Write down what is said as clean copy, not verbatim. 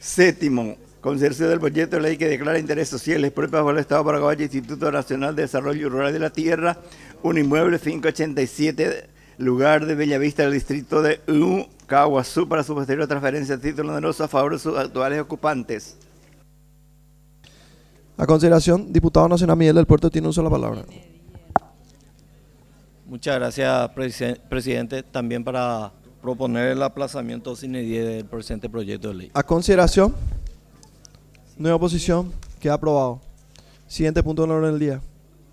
Séptimo, consideración del proyecto de ley que declara interés social y propio bajo el Estado de Paraguay, Instituto Nacional de Desarrollo Rural de la Tierra, un inmueble 587, lugar de Bellavista del distrito de Caguazú, para su posterior transferencia a título oneroso a favor de sus actuales ocupantes. A consideración, diputado nacional Miguel del Puerto tiene uso de la palabra. Muchas gracias, presidente. También para proponer el aplazamiento sine die del presente proyecto de ley. A consideración, no hay oposición, queda aprobado. Siguiente punto en el orden del día.